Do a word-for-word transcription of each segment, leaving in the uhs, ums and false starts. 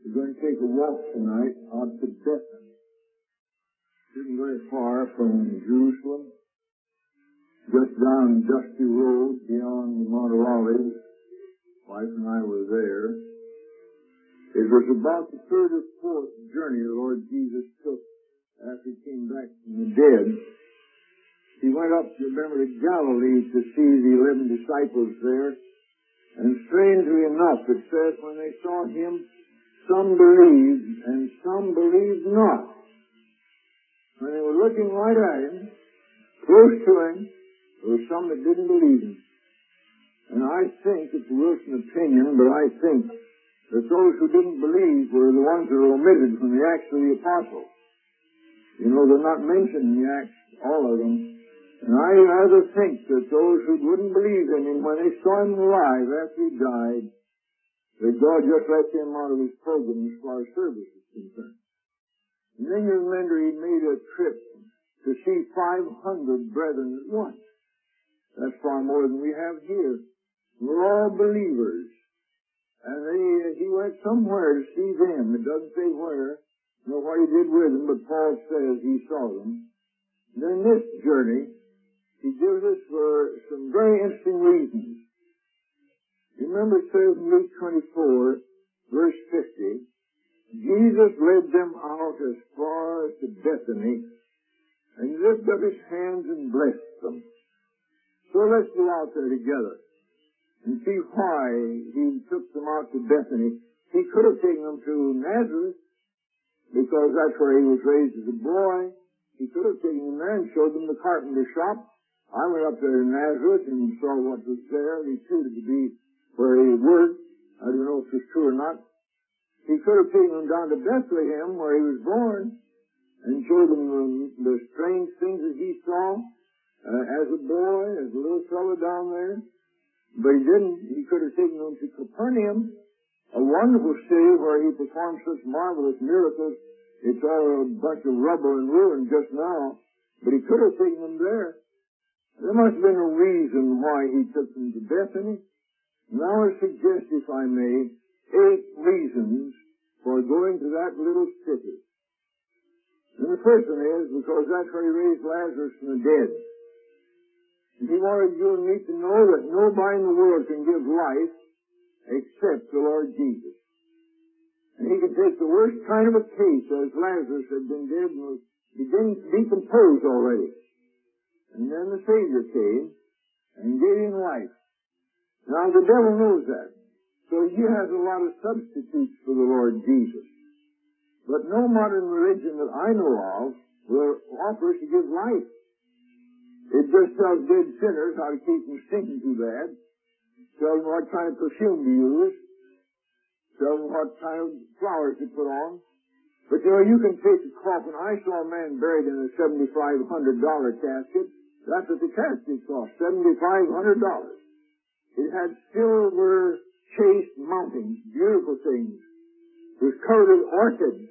We're going to take a walk tonight out to Bethany. Isn't very far from Jerusalem. Just down Dusty Road beyond the Mount of Olives. Wife and I were there. It was about the third or fourth journey the Lord Jesus took after he came back from the dead. He went up, remember, to Galilee to see the eleven disciples there. And strangely enough, it says when they saw him, some believed and some believed not. When they were looking right at him, close to him, there were some that didn't believe him. And I think, it's a Wilson opinion, but I think that those who didn't believe were the ones that are omitted from the Acts of the Apostles. You know, they're not mentioned in the Acts, all of them. And I rather think that those who wouldn't believe in him, when they saw him alive after he died, that God just let him out of his program as far as service is concerned. And then you remember he made a trip to see five hundred brethren at once. That's far more than we have here. We're all believers. And they, he went somewhere to see them. It doesn't say where, nor what he did with them, but Paul says he saw them. And then this journey, he gives us for some very interesting reasons. You remember it says in Luke twenty-four, verse fifty, Jesus led them out as far as to Bethany, and he lifted up his hands and blessed them. So let's go out there together and see why he took them out to Bethany. He could have taken them to Nazareth, because that's where he was raised as a boy. He could have taken them there and showed them the carpenter shop. I went up there to Nazareth and saw what was there. He suited to be where he worked. I don't know if it's true or not. He could have taken them down to Bethlehem, where he was born, and showed them the, the strange things that he saw uh, as a boy, as a little fellow down there. But he didn't. He could have taken them to Capernaum, a wonderful city where he performed such marvelous miracles. It's all a bunch of rubble and ruin just now. But he could have taken them there. There must have been a reason why he took them to Bethany. Now I suggest, if I may, eight reasons for going to that little city. And the first one is because that's where he raised Lazarus from the dead. And he wanted you and me to know that nobody in the world can give life except the Lord Jesus. And he could take the worst kind of a case, as Lazarus had been dead and was beginning to decompose already. And then the Savior came and gave him life. Now the devil knows that. So he has a lot of substitutes for the Lord Jesus. But no modern religion that I know of will offer to give life. It just tells dead sinners how to keep from stinking too bad. Tells them what kind of perfume to use. Tells them what kind of flowers to put on. But you know, you can take a coffin. I saw a man buried in a seventy-five hundred dollar casket. That's what the casket cost, seventy-five hundred dollars. It had silver chased mountings, beautiful things. It was covered with orchids.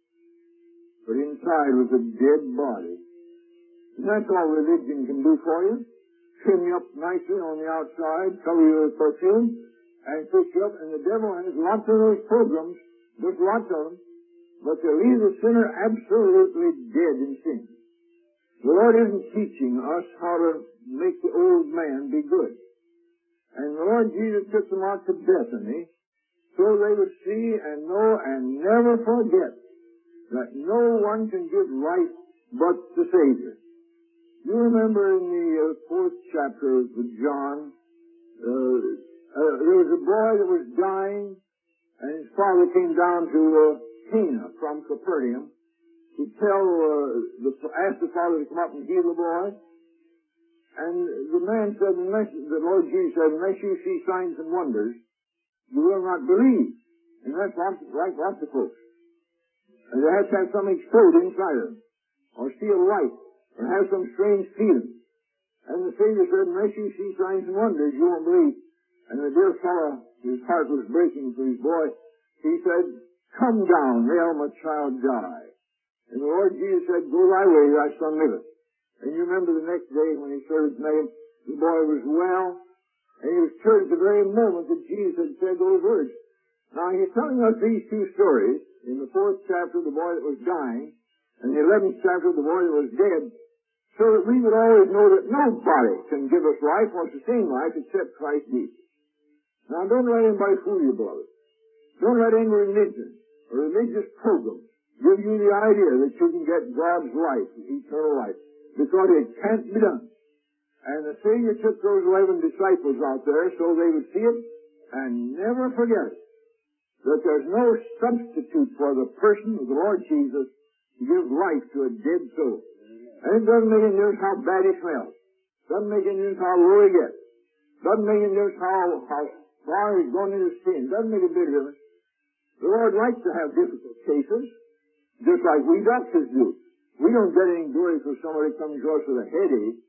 But inside was a dead body. And that's all religion can do for you. Trim you up nicely on the outside, cover you with perfume, and fix you up. And the devil has lots of those programs, just lots of them, but they'll leave the sinner absolutely dead in sin. The Lord isn't teaching us how to make the old man be good. And the Lord Jesus took them out to Bethany so they would see and know and never forget that no one can give life but the Savior. You remember in the uh, fourth chapter of John, uh, uh, there was a boy that was dying, and his father came down to uh, Cana from Capernaum to tell, uh, the, ask the father to come up and heal the boy. And the man said, unless, the Lord Jesus said, unless you see signs and wonders, you will not believe. And that's lots, like lots of folks. And they have to have something explode inside of them, or see a light, or have some strange feeling. And the Savior said, unless you see signs and wonders, you won't believe. And the dear fellow, his heart was breaking for his boy. He said, come down, hail my child die. And the Lord Jesus said, go thy way, thy son liveth. And you remember the next day when he served his name, the boy was well, and he was cured at the very moment that Jesus had said those words. Now, he's telling us these two stories. In the fourth chapter, the boy that was dying, and the eleventh chapter, the boy that was dead, so that we would always know that nobody can give us life or sustain life except Christ Jesus. Now, don't let anybody fool you, beloved. Don't let any religion or religious program give you the idea that you can get God's life, eternal life, because it can't be done. And the Savior took those eleven disciples out there so they would see it and never forget it, that there's no substitute for the person of the Lord Jesus to give life to a dead soul. And it doesn't make any difference how bad he smells. Doesn't make any difference how low he gets. Doesn't make any difference how, how far he's gone into sin. Doesn't make a bit of difference. The Lord likes to have difficult cases, just like we doctors do. We don't get any glory for somebody coming to us with a headache.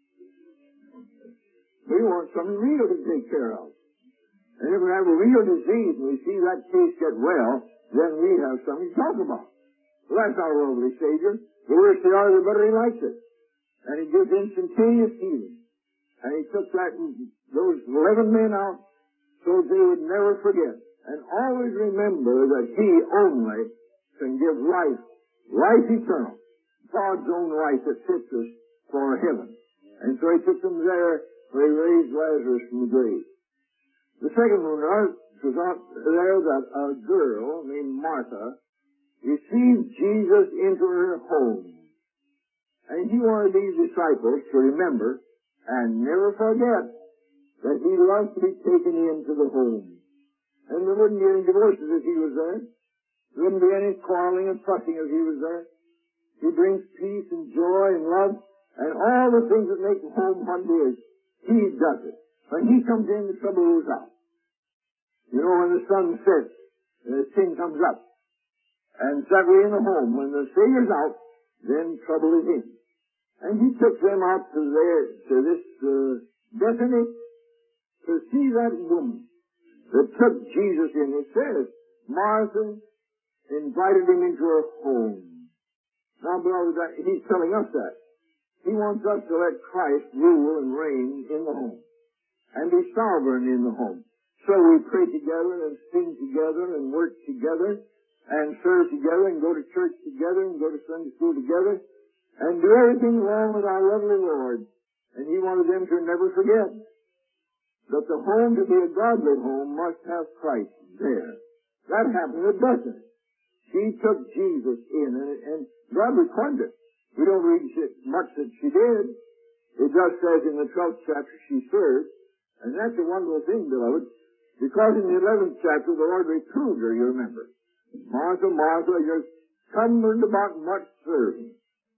We want something real to take care of. And if we have a real disease and we see that case get well, then we have something to talk about. Well, that's our lovely Savior. The worse they are, the better he likes it. And he gives instantaneous healing. And he took that, those eleven men out so they would never forget. And always remember that he only can give life, life eternal, God's own life that fits us for heaven. And so he took them there where he raised Lazarus from the grave. The second one was out there that a girl named Martha received Jesus into her home. And he wanted these disciples to remember and never forget that he loved to be taken into the home. And there wouldn't be any divorces if he was there. There wouldn't be any quarreling and fussing if he was there. He brings peace and joy and love and all the things that make the home what it is. He does it. When he comes in, the trouble goes out. You know, when the sun sets, the sin comes up. And that way in the home, when the Savior's out, then trouble is in. And he took them out to there, to this uh, Bethany, to see that woman that took Jesus in. It says, Martha invited him into her home. Now, beloved, that, he's telling us that. He wants us to let Christ rule and reign in the home and be sovereign in the home. So we pray together and sing together and work together and serve together and go to church together and go to Sunday school together and do everything along with our lovely Lord. And he wanted them to never forget that the home, to be a godly home, must have Christ there. That happened at Bethany. She took Jesus in, and, and God recorded it. We don't read much that she did. It just says in the twelfth chapter she served. And that's a wonderful thing, beloved, because in the eleventh chapter the Lord reproved her, you remember. Martha, Martha, you're cumbered about much serving.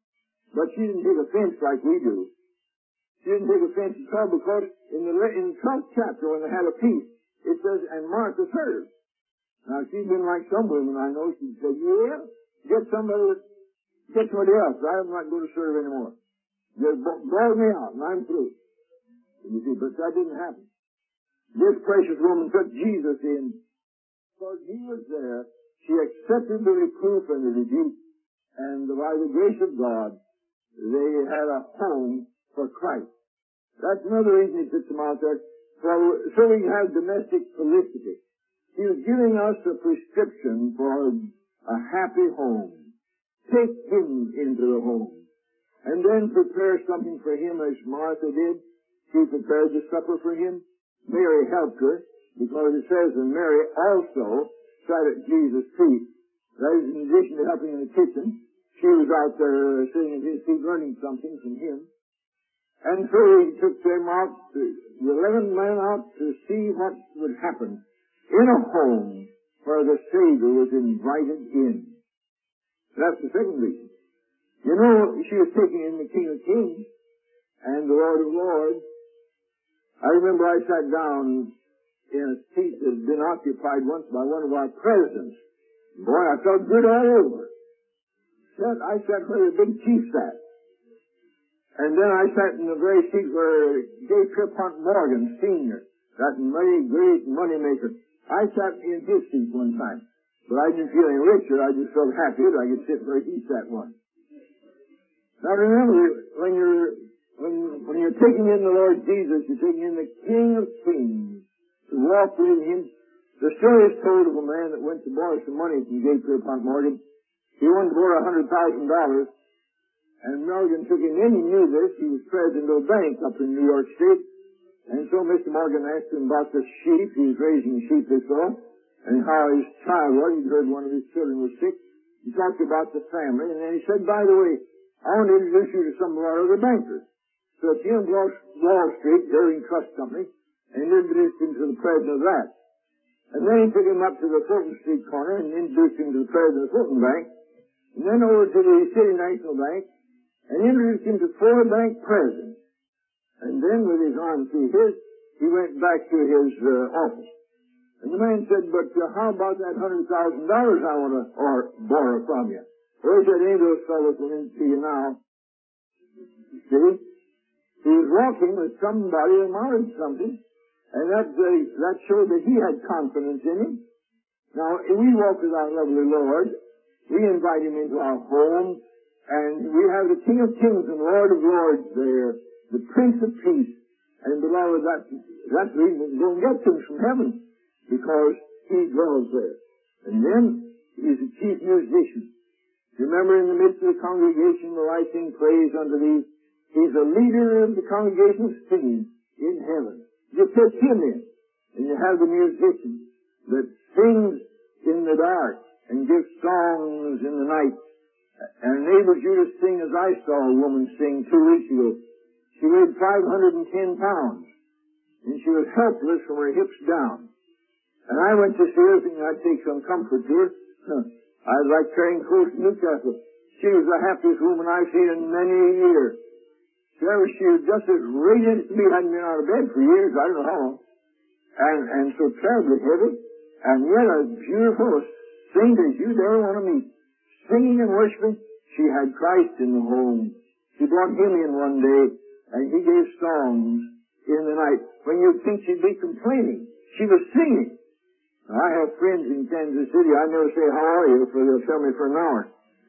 But she didn't take offense like we do. She didn't take offense at all because in the, in the twelfth chapter when they had a feast, it says, and Martha served. Now she's been like some women I know. She said, yeah, get somebody, get somebody else. I'm not going to serve anymore. Just blow me out and I'm through. You see, but that didn't happen. This precious woman took Jesus in. Because he was there, she accepted the reproof and the rebuke, and by the grace of God, they had a home for Christ. That's another reason he puts them out there, so, so we can have domestic felicity. He was giving us a prescription for a happy home. Take him into the home. And then prepare something for him as Martha did. She prepared the supper for him. Mary helped her, because it says that Mary also sat at Jesus' feet. That is, in addition to helping in the kitchen, she was out there sitting at his feet learning something from him. And so he took them out, the eleven men out to see what would happen in a home where the Savior was invited in. That's the second reason. You know, she was taking in the King of Kings and the Lord of Lords. I remember I sat down in a seat that had been occupied once by one of our presidents. Boy, I felt good all over. Sat, I sat where the big chief sat. And then I sat in the very seat where J. Triphunt Morgan, Senior, that mighty great money maker. I sat in his seat one time. But I didn't feel any richer. I just felt happy that I could sit where he sat once. Now remember, when you're when when you're taking in the Lord Jesus, you're taking in the King of Kings, to walk with him, to The story is told of a man that went to borrow some money from J. Pierpont Morgan. He wanted to borrow one hundred thousand dollars, and Morgan took him in. He knew this. He was president of a bank up in New York State. And so Mister Morgan asked him about the sheep. He was raising sheep this fall, and how his child was. He'd heard one of his children was sick. He talked about the family, and then he said, by the way, I want to introduce you to some of our other bankers. So at the end of Wall Street, Daring Trust Company, and introduced him to the president of that. And then he took him up to the Fulton Street corner and introduced him to the president of the Fulton Bank, and then over to the City National Bank, and introduced him to four bank presidents. And then, with his arm through his, he went back to his uh, office. And the man said, but uh, how about that one hundred thousand dollars I want to or borrow from you? Well, he said, any of those fellows will in to you now. See? He was walking with somebody that wanted something, and that, uh, that showed that he had confidence in him. Now, we walk with our lovely Lord. We invite him into our home, and we have the King of Kings and Lord of Lords there, the Prince of Peace. And beloved, that, that's the reason we go and get things from heaven, because he dwells there. And then, he's the chief musician. Remember, in the midst of the congregation, will I sing praise unto thee. He's the leader of the congregation singing in heaven. You put him in, and you have the musician that sings in the dark and gives songs in the night, and enables you to sing as I saw a woman sing two weeks ago. She weighed five hundred ten pounds, and she was helpless from her hips down. And I went to see her thinking I'd take some comfort to her. I was like carrying close to Newcastle. She was the happiest woman I've seen in many a year. She was just as radiant as me. Hadn't been out of bed for years, I don't know how long. And, and so terribly heavy, and yet as beautiful a saint as you'd ever want to meet. Singing and worshiping, she had Christ in the home. She brought him in one day, and he gave songs in the night. When you'd think she'd be complaining, she was singing. Now, I have friends in Kansas City. I never say, how are you, for they'll tell me for an hour.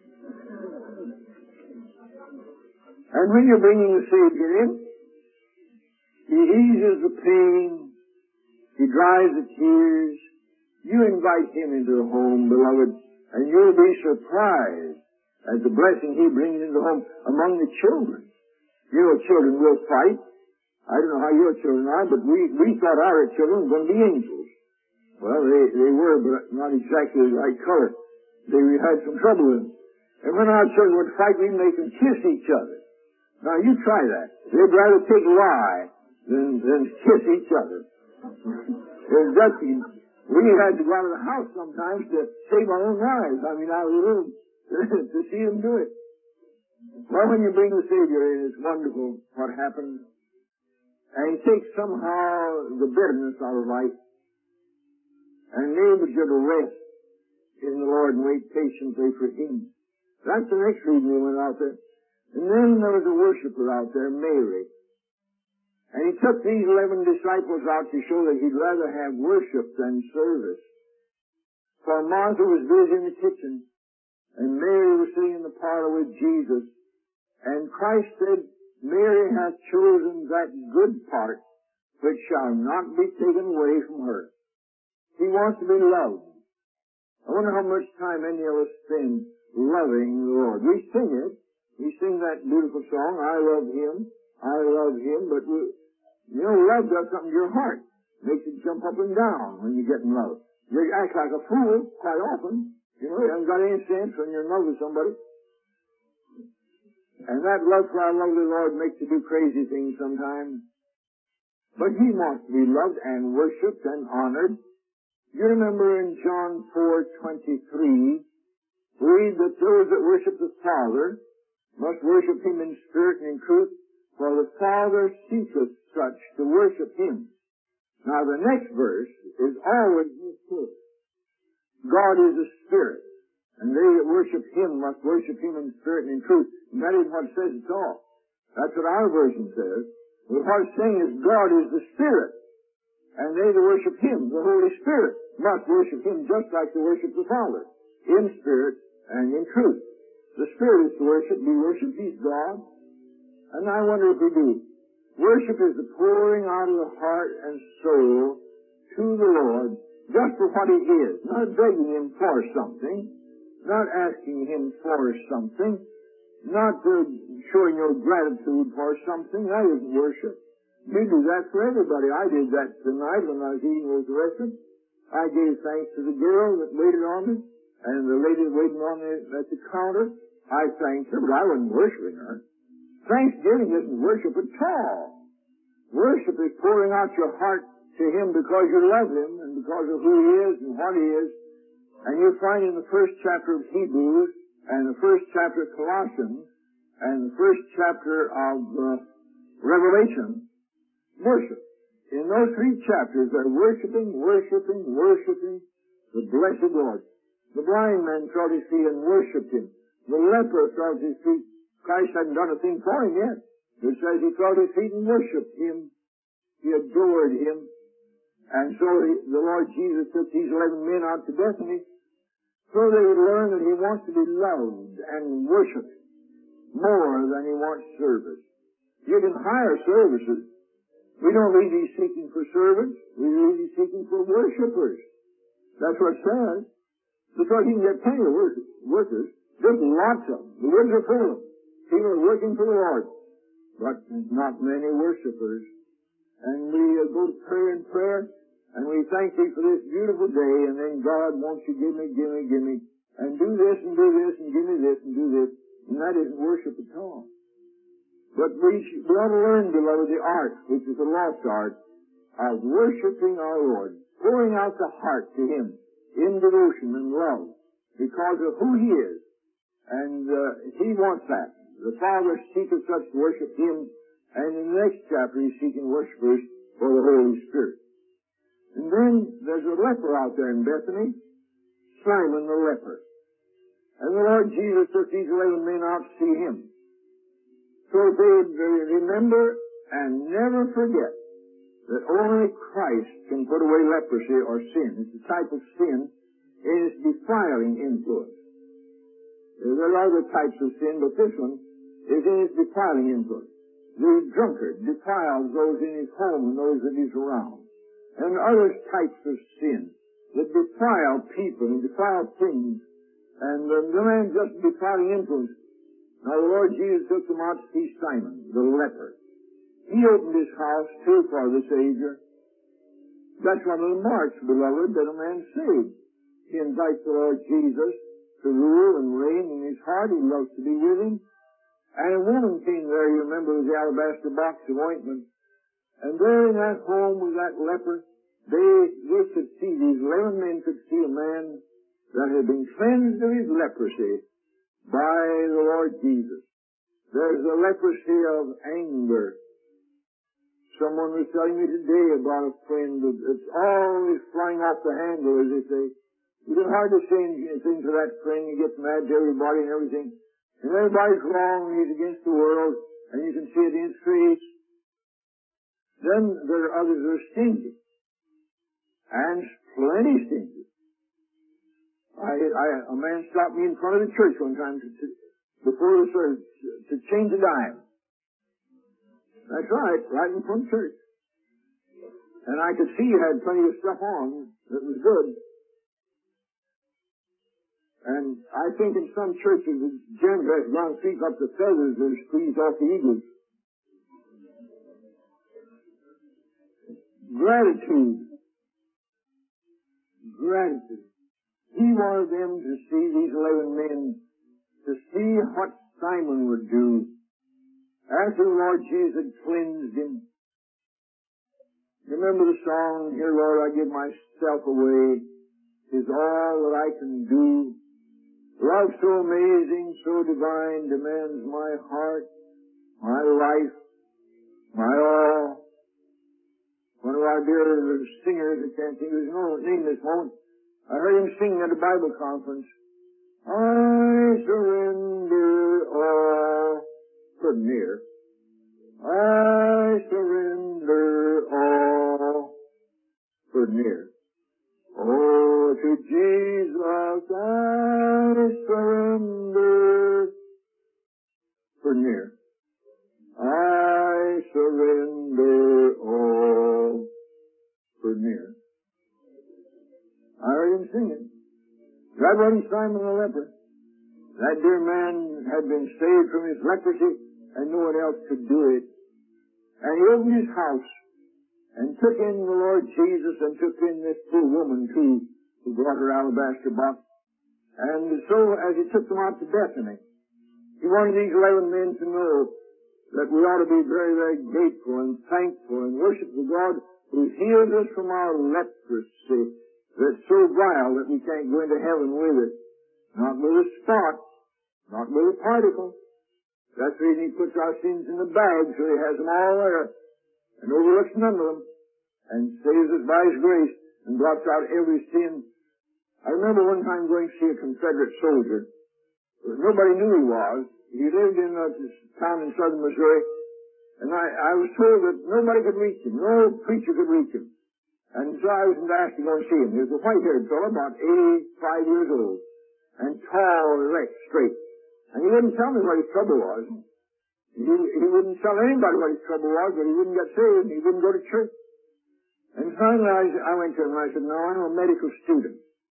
And when you're bringing the Savior in, he eases the pain, he dries the tears. You invite him into the home, beloved, and you'll be surprised at the blessing he brings into the home among the children. You know, children will fight. I don't know how your children are, but we, we thought our children were going to be angels. Well, they, they were, but not exactly the right color. They we had some trouble with them. And when our children would fight, we'd make them kiss each other. Now, you try that. They'd rather take lie than, than kiss each other. It's just, we had to go out of the house sometimes to save our own lives. I mean, out of the room to see them do it. Well, when you bring the Savior in, it's wonderful what happens. And he takes somehow the bitterness out of life and enables you to rest in the Lord and wait patiently for him. That's the next reason we went out there. And then there was a worshiper out there, Mary. And he took these eleven disciples out to show that he'd rather have worship than service. For Martha was busy in the kitchen, and Mary was sitting in the parlor with Jesus. And Christ said, Mary hath chosen that good part which shall not be taken away from her. He wants to be loved. I wonder how much time any of us spend loving the Lord. We sing it. We sing that beautiful song, I love him, I love him, but we, you know, love does something to your heart. Makes it jump up and down when you get in love. You act like a fool quite often. You know, you haven't got any sense when you're in love with somebody. And that love for our lovely Lord makes you do crazy things sometimes. But he wants to be loved and worshipped and honored. You remember in John four twenty-three, we read that those that worship the Father must worship him in spirit and in truth, for the Father seeketh such to worship him. Now the next verse is always this truth. God is a spirit, and they that worship him must worship him in spirit and in truth. And that is what it says at all. That's what our version says. But what it's saying is God is the Spirit, and they that worship him, the Holy Spirit, must worship him just like they worship the Father, in spirit and in truth. The Spirit is to worship. We worship. He's God. And I wonder if we do. Worship is the pouring out of the heart and soul to the Lord, just for what he is, not begging him for something, not asking him for something, not uh, showing your gratitude for something. That isn't worship. You do that for everybody. I did that tonight when I was eating those restaurants. I gave thanks to the girl that waited on me, and the lady that waited on me at the counter. I thanked her, but I wasn't worshiping her. Thanksgiving isn't worship at all. Worship is pouring out your heart to him because you love him and because of who he is and what he is. And you find in the first chapter of Hebrews and the first chapter of Colossians and the first chapter of uh, Revelation, worship. In those three chapters, they're worshiping, worshiping, worshiping the blessed Lord. The blind man fell at his feet and worshipped him. The leper fell at his feet. Christ hadn't done a thing for him yet. It says he fell at his feet and worshipped him. He adored him. And so he, the Lord Jesus took these eleven men out to Bethany so they would learn that he wants to be loved and worshipped more than he wants service. You can hire services. We don't leave these seeking for servants. We leave these seeking for worshipers. That's what it says. Because you can get plenty of workers. There's lots of them. The woods are full of them. People are working for the Lord. But not many worshipers. And we uh, go to prayer and prayer, and we thank Thee for this beautiful day, and then God wants you give me, give me, give me, and do this and do this and give me this and do this. And that isn't worship at all. But we, should, we ought to learn, beloved, the art, which is the lost art, of worshiping our Lord, pouring out the heart to Him in devotion and love because of who He is. And uh, He wants that. The Father seeketh such to worship Him, and in the next chapter He's seeking worshipers for the Holy Spirit. And then there's a leper out there in Bethany, Simon the leper. And the Lord Jesus took these eleven men out to see Him. So they would remember and never forget that only Christ can put away leprosy or sin. It's a type of sin. It is defiling influence. There are other types of sin, but this one is in its defiling influence. The drunkard defiles those in his home and those that he's around. And other types of sin that defile people and defile things. And the, the man just defiling influence. Now the Lord Jesus took them out to see Simon, the leper. He opened his house too for the Savior. That's one of the marks, beloved, that a man's saved. He invites the Lord Jesus to rule and reign in his heart. He loves to be with him. And a woman came there, you remember, with the alabaster box of ointment. And there in that home with that leper, they, they could see, these eleven men could see a man that had been cleansed of his leprosy by the Lord Jesus. There's the leprosy of anger. Someone was telling me today about a friend that's always flying off the handle, as they say. You can hardly say anything to that friend. He gets mad to everybody and everything. And everybody's wrong, and he's against the world, and you can see it in his face. Then there are others who are stingy. And plenty stingy. I, I, a man stopped me in front of the church one time to, to, before the service to, to change a dime. That's right, right in front of church. And I could see he had plenty of stuff on that was good. And I think in some churches the janitor has gone and sweep up the feathers that are squeezed off the eagles. Gratitude. Gratitude. He wanted them to see, these eleven men, to see what Simon would do after the Lord Jesus had cleansed him. Remember the song, "Here, Lord, I give myself away. 'Tis all that I can do. Love so amazing, so divine, demands my heart, my life, my all." One of our dear singers, I can't think of his name this moment, I heard him sing at a Bible conference, "I surrender all," pretty near. "I surrender all," pretty near. "Oh, to Jesus I surrender," pretty near. "I surrender all," pretty near. That wasn't Simon the leper. That dear man had been saved from his leprosy, and no one else could do it. And he opened his house and took in the Lord Jesus and took in this poor woman too, who brought her alabaster box. And so as he took them out to Bethany, he wanted these eleven men to know that we ought to be very, very grateful and thankful and worship the God who healed us from our leprosy that's so vile that we can't go into heaven with it. Not with a spot, not with a particle. That's the reason he puts our sins in the bag, so he has them all there and overlooks none of them and saves us by his grace and blots out every sin. I remember one time going to see a Confederate soldier. Nobody knew he was. He lived in a town in southern Missouri, and I, I was told that nobody could reach him. No preacher could reach him. And so I was asked to go and see him. He was a white-haired fellow, about eighty-five years old, and tall, erect, straight. And he wouldn't tell me what his trouble was. He, he wouldn't tell anybody what his trouble was, but he wouldn't get saved, and he wouldn't go to church. And finally I, I went to him and I said, no, I'm a medical student.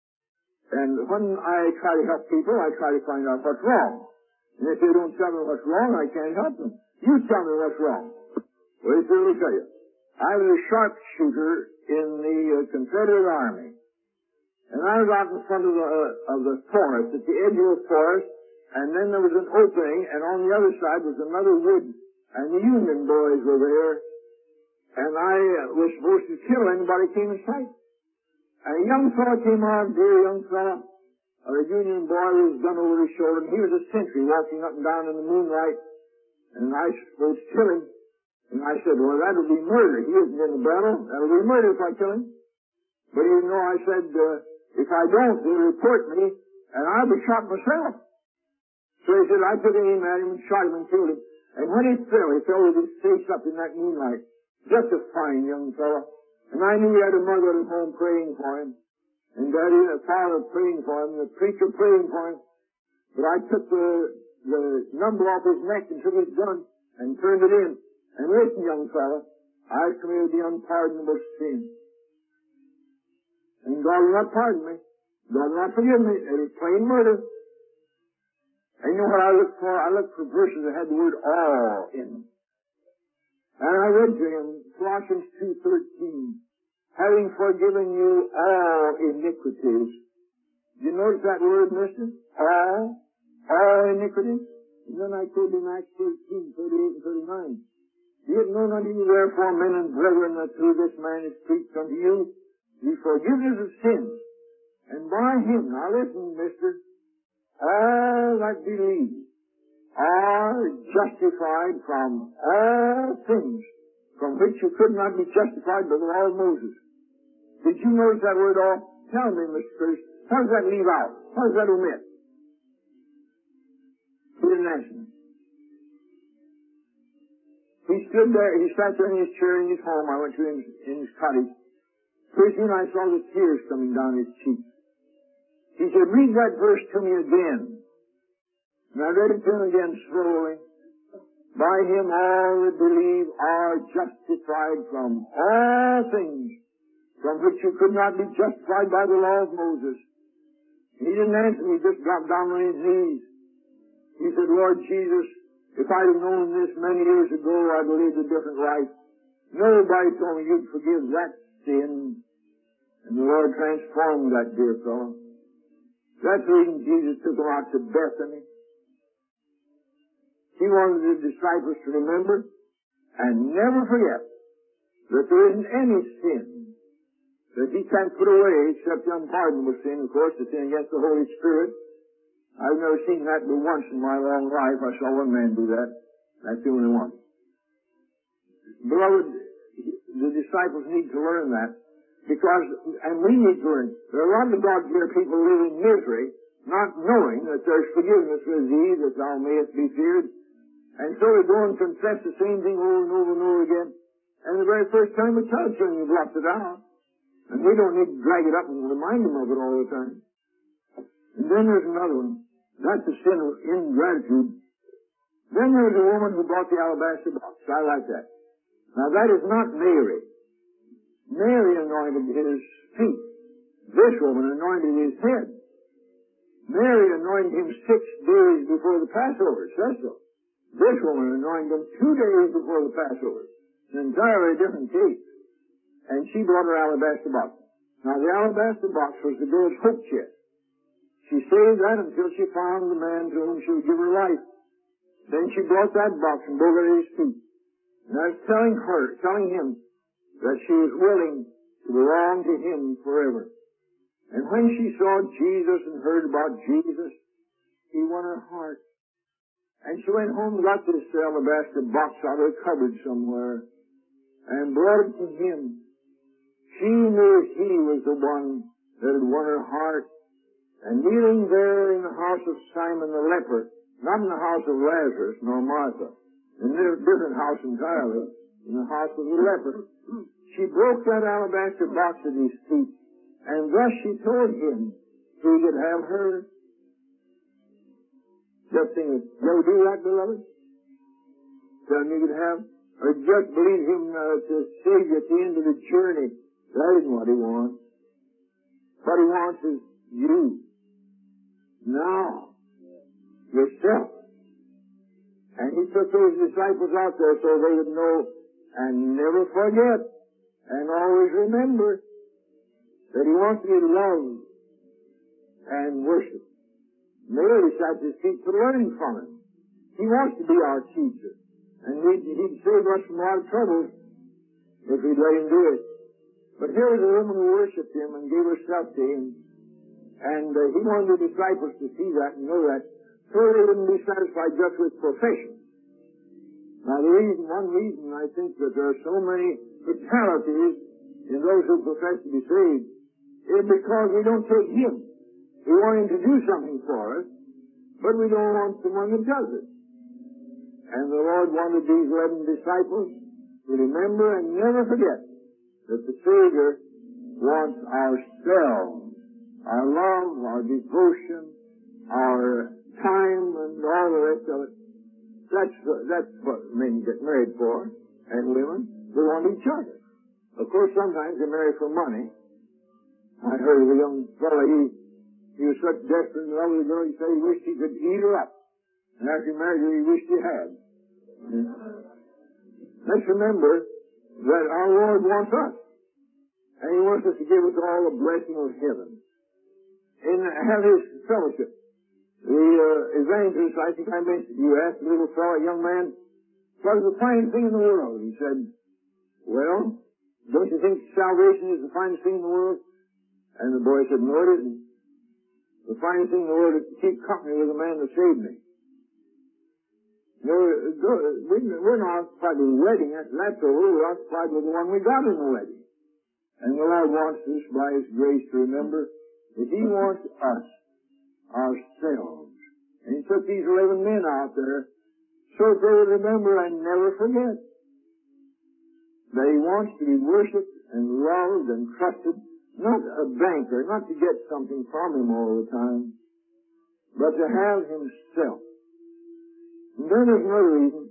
And when I try to help people, I try to find out what's wrong. And if they don't tell me what's wrong, I can't help them. You tell me what's wrong. Well, he's going to tell you. I was a sharpshooter in the uh, Confederate Army. And I was out in front of the, uh, of the forest, at the edge of the forest, and then there was an opening, and on the other side was another wood, and the Union boys were there, and I uh, was supposed to kill anybody came in sight. And a young fellow came on, dear young fellow, a Union boy was gun over his shoulder, and he was a sentry walking up and down in the moonlight, and I was supposed to kill him. And I said, well, that'll be murder. He isn't in the battle. That'll be murder if I kill him. But you know, I said, uh, if I don't, they'll report me, and I'll be shot myself. So he said, I took an aim at him and shot him and killed him. And when he fell, he fell with his face up in that moonlight. Just a fine young fellow. And I knew he had a mother at home praying for him. And daddy and a father praying for him, and the preacher praying for him. But I took the, the number off his neck and took his gun and turned it in. And listen, young fellow, I've committed the unpardonable sin. And God will not pardon me. God will not forgive me. It is plain murder. And you know what I look for? I look for verses that had the word all in them. And I read to him Colossians two thirteen, having forgiven you all iniquities. Did you notice that word, mister? All. All iniquities. And then I quoted him Acts thirteen, thirty-eight and thirty-nine. Be it known unto you, therefore, men and brethren, that through this man is preached unto you the forgiveness of sins. And by him, now listen, mister, all that believe are justified from all things from which you could not be justified by the law of Moses. Did you notice that word all? Tell me, Mister Curtis, how does that leave out? How does that omit? He didn't answer me. He stood there, he sat there in his chair in his home. I went to him in his cottage. Pretty soon I saw the tears coming down his cheeks. He said, read that verse to me again. And I read it to him again slowly. By him all that believe are justified from all things from which you could not be justified by the law of Moses. He didn't answer me, he just dropped down on his knees. He said, Lord Jesus, if I'd have known this many years ago, I'd have lived a different life. Nobody told me you'd forgive that sin. And the Lord transformed that dear fellow. That's the reason Jesus took him out to Bethany. He wanted the disciples to remember and never forget that there isn't any sin that he can't put away except the unpardonable sin, of course, the sin against the Holy Spirit. I've never seen that but once in my long life. I saw one man do that. That's the only one. Beloved, the disciples need to learn that. Because, and we need to learn, there are a lot of God-fearing people live in misery, not knowing that there's forgiveness with thee, that thou mayest be feared. And so they go and confess the same thing over and over and over again. And the very first time we tell it to them, you've locked it out. And we don't need to drag it up and remind them of it all the time. And then there's another one. That's the sin of ingratitude. Then there was a woman who brought the alabaster box. I like that. Now that is not Mary. Mary anointed his feet. This woman anointed his head. Mary anointed him six days before the Passover, it says so. This woman anointed him two days before the Passover. It's an entirely different case. And she brought her alabaster box. Now the alabaster box was the girl's hope chest. She saved that until she found the man to whom she would give her life. Then she brought that box and broke it at his feet. And I was telling her, telling him that she was willing to belong to him forever. And when she saw Jesus and heard about Jesus, he won her heart. And she went home and got this alabaster box out of the cupboard somewhere and brought it to him. She knew he was the one that had won her heart. And kneeling there in the house of Simon the leper, not in the house of Lazarus nor Martha, in a different house entirely, in the house of the leper, she broke that alabaster box at his feet. And thus she told him he could have her. Just think, you'll do that, beloved? Tell him you could have, or just believe him uh, to save you at the end of the journey. That isn't what he wants. What he wants is you. Now. Yourself. And he took those disciples out there so they would know and never forget and always remember that he wants to be loved and worshipped. Mary sat at his feet to learn from him. He wants to be our teacher. And he'd, he'd save us from a lot of trouble if we'd let him do it. But here was a woman who worshipped him and gave herself to him. And uh, he wanted the disciples to see that and know that, so they wouldn't be satisfied just with profession. Now the reason, one reason I think that there are so many fatalities in those who profess to be saved is because we don't take him. We want him to do something for us, but we don't want someone that does it. And the Lord wanted these eleven disciples to remember and never forget that the Savior wants ourselves, our love, our devotion, our time, and all the rest of it. That's, that's what men get married for, and women. They want each other. Of course, sometimes they marry for money. I heard of a young fellow, he, he was such desperate in love with a girl, he said he wished he could eat her up. And after he married her, he wished he had. And let's remember that our Lord wants us. And he wants us to give us all the blessing of heaven. And have his fellowship. The uh, evangelist, I think I mentioned, you asked a little fellow, a young man, what is the finest thing in the world? He said, well, don't you think salvation is the finest thing in the world? And the boy said, no, it isn't. The finest thing in the world is to keep company with the man that saved me. No, we're not occupied with the wedding. That's over. We're occupied with the one we got in the wedding. And the Lord wants us, by his grace, to remember that he wants us, ourselves. And he took these eleven men out there so that they would remember and never forget that he wants to be worshipped and loved and trusted. Not a banker, not to get something from him all the time, but to have himself. And then there's another reason.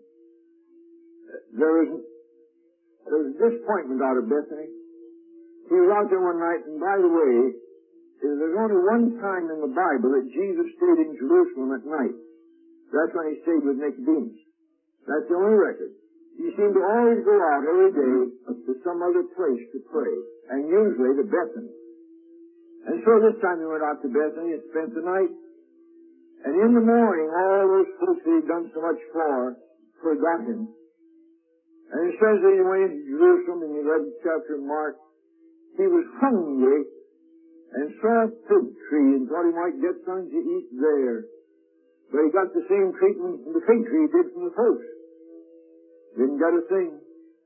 There was, there was a disappointment out of Bethany. He was out there one night, and by the way, there's only one time in the Bible that Jesus stayed in Jerusalem at night. That's when he stayed with Nicodemus. That's the only record. He seemed to always go out every day to some other place to pray, and usually to Bethany. And so this time he went out to Bethany and spent the night. And in the morning, all those folks that he'd done so much for forgot him. And it says that he went into Jerusalem in the eleventh chapter of Mark. He was hungry and saw a fig tree and thought he might get something to eat there. But he got the same treatment from the fig tree he did from the folks. Didn't get a thing.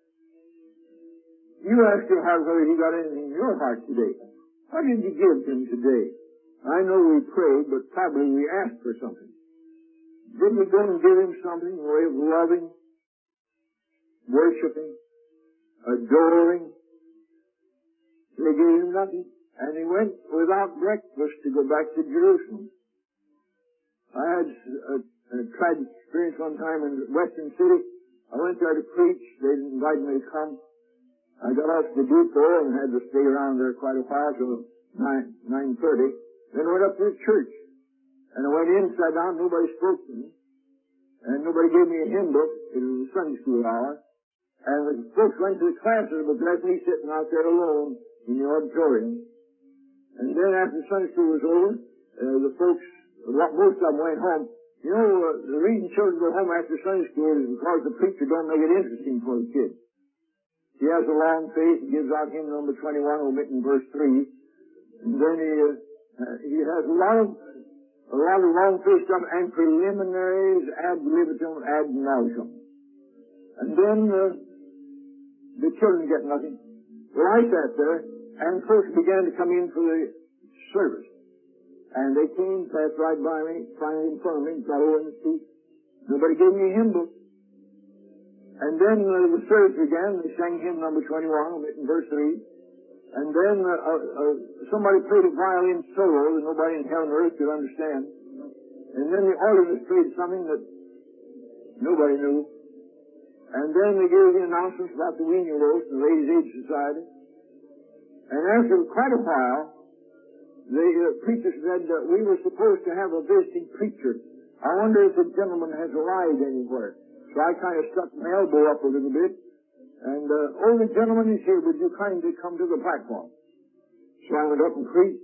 You ask your heart whether he got anything in your heart today. What did you give him today? I know we prayed, but probably we asked for something. Didn't we go and give him something in the way of loving, worshiping, adoring? They gave him nothing. And he went without breakfast to go back to Jerusalem. I had a, a tragic experience one time in Western City. I went there to preach. They invited me to come. I got off the depot and had to stay around there quite a while till nine nine thirty. Then went up to the church. And I went in, sat down, nobody spoke to me. And nobody gave me a hymn book. It was a Sunday school hour. And the folks went to the classes, but left me sitting out there alone in the auditorium. And then after Sunday school was over, uh, the folks, well, most of them went home. You know, uh, the reason children go home after Sunday school is because the preacher don't make it interesting for the kids. He has a long face. He gives out hymn number twenty-one, omitting verse three. And then he, uh, uh, he has a lot of, a lot of long face stuff and preliminaries ad libitum ad nauseam. And then, uh, the children get nothing. Well, I sat there, and folks began to come in for the service. And they came, passed right by me, finally in front of me, got over in the seat. Nobody gave me a hymn book. And then uh, the service began. They sang hymn number twenty-one, omitting verse three. And then uh, uh, uh, somebody played a violin solo that nobody in heaven or earth could understand. And then the organist played something that nobody knew. And then they gave the announcements about the weaning roast and the Ladies' Aid Society. And after quite a while, the uh, preacher said that we were supposed to have a visiting preacher. I wonder if the gentleman has arrived anywhere. So I kind of stuck my elbow up a little bit. And, uh, oh, the gentleman is here. Would you kindly come to the platform? So I went up and preached.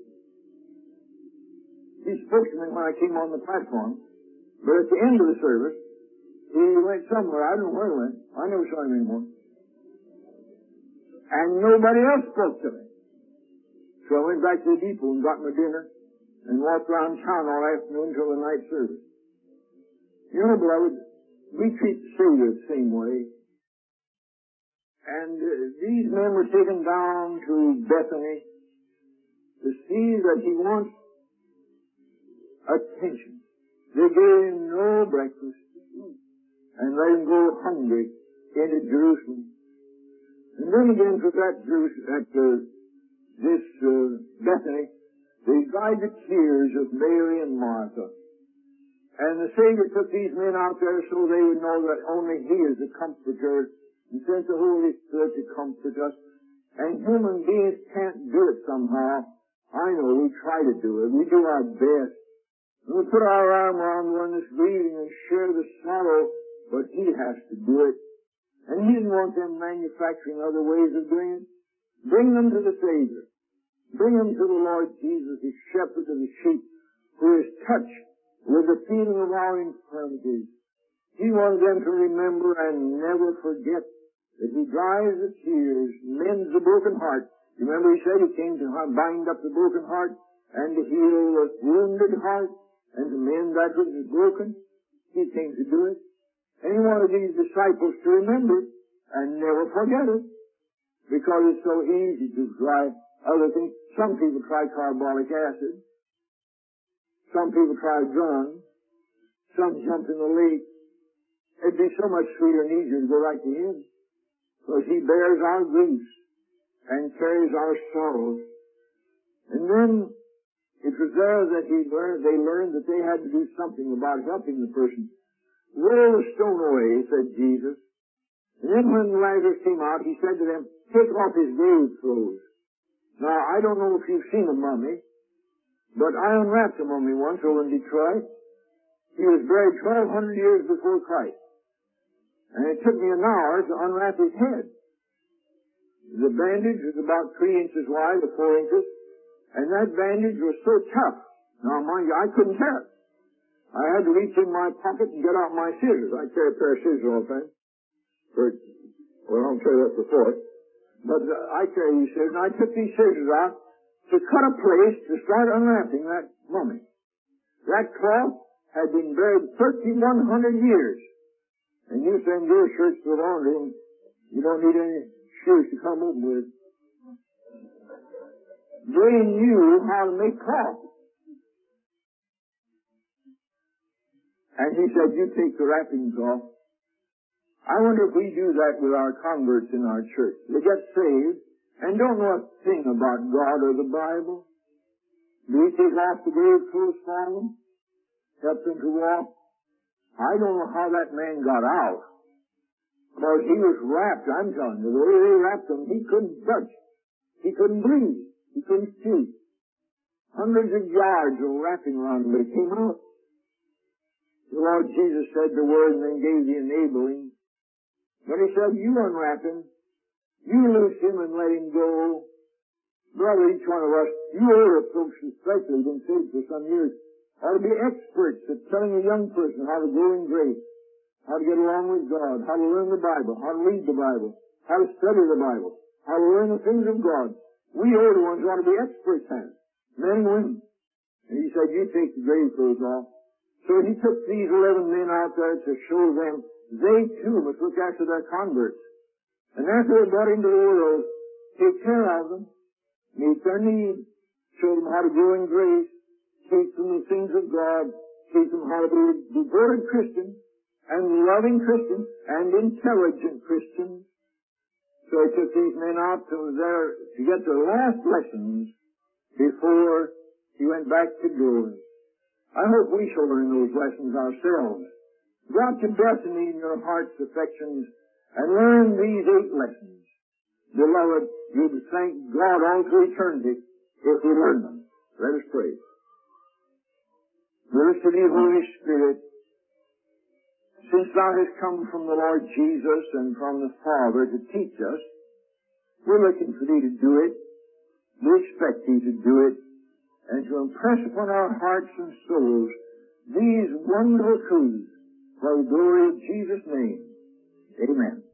He spoke to me when I came on the platform. But at the end of the service, he went somewhere. I don't know where he went. I never saw him anymore. And nobody else spoke to me. So I went back to the depot and got my dinner and walked around town all afternoon until the night service. You know, beloved, we treat the Savior the same way. And uh, these men were taken down to Bethany to see that he wants attention. They gave him no breakfast and let him go hungry into Jerusalem. And then again for that Jerusalem, at uh, this uh, Bethany, they dried the tears of Mary and Martha. And the Savior took these men out there so they would know that only He is the Comforter and sent the Holy Spirit to comfort us. And human beings can't do it somehow. I know we try to do it. We do our best. We put our arm around one that's grieving and share the sorrow, but He has to do it. And He didn't want them manufacturing other ways of doing it. Bring them to the Savior. Bring them to the Lord Jesus, the shepherd of the sheep, who is touched with the feeling of our infirmities. He wanted them to remember and never forget that He dries the tears, mends the broken heart. Remember He said He came to bind up the broken heart and to heal the wounded heart and to mend that which is broken. He came to do it. And He wanted these disciples to remember it and never forget it, because it's so easy to try other things. Some people try carbolic acid. Some people try John. Some jump in the lake. It'd be so much sweeter and easier to go right to Him, because He bears our griefs and carries our sorrows. And then it was there that he learned, they learned that they had to do something about helping the person. Roll the stone away, said Jesus. And then when Lazarus came out, He said to them, take off his grave clothes. Now, I don't know if you've seen a mummy, but I unwrapped a mummy once over in Detroit. He was buried twelve hundred years before Christ. And it took me an hour to unwrap his head. The bandage was about three inches wide or four inches, and that bandage was so tough. Now, mind you, I couldn't tear it. I had to reach in my pocket and get out my scissors. I carry a pair of scissors all the time. For, well, I don't carry that for force. But uh, I carry these scissors, and I took these scissors out to cut a place to start unwrapping that mummy. That cloth had been buried thirty-one hundred years. And you send your shirts to the laundry, and you don't need any shoes to come home with. They knew how to make cloth. And He said, you take the wrappings off. I wonder if we do that with our converts in our church. They get saved and don't know a thing about God or the Bible. Do we take off the grave clothes for them? Help them to walk? I don't know how that man got out. Because he was wrapped, I'm telling you, the way they wrapped him, he couldn't touch. He couldn't breathe. He couldn't speak. hundreds of yards of wrapping around him, but he came out. The Lord Jesus said the word and then gave the enabling. But he said, you unwrap him. You loose him and let him go. Brother, each one of us, you older folks especially, been saved for some years, ought to be experts at telling a young person how to grow in grace, how to get along with God, how to learn the Bible, how to read the Bible, how to study the Bible, how to learn the things of God. We older ones ought to be experts at it, men and women. And he said, you take the grave clothes off. So he took these eleven men out there to show them they too must look after their converts. And after they got into the world, take care of them, meet their needs, show them how to grow in grace, teach them the things of God, teach them how to be devoted Christians, and loving Christians, and intelligent Christians. So he took these men out to their, to get their last lessons before he went back to glory. I hope we shall learn those lessons ourselves. God can destiny in your heart's affections and learn these eight lessons. Beloved, you'd thank God all through eternity if we learn them. Let us pray. Merciful Holy Spirit, since thou hast come from the Lord Jesus and from the Father to teach us, we're looking for thee to do it. We expect thee to do it, and to impress upon our hearts and souls these wonderful truths for the glory of Jesus' name. Amen.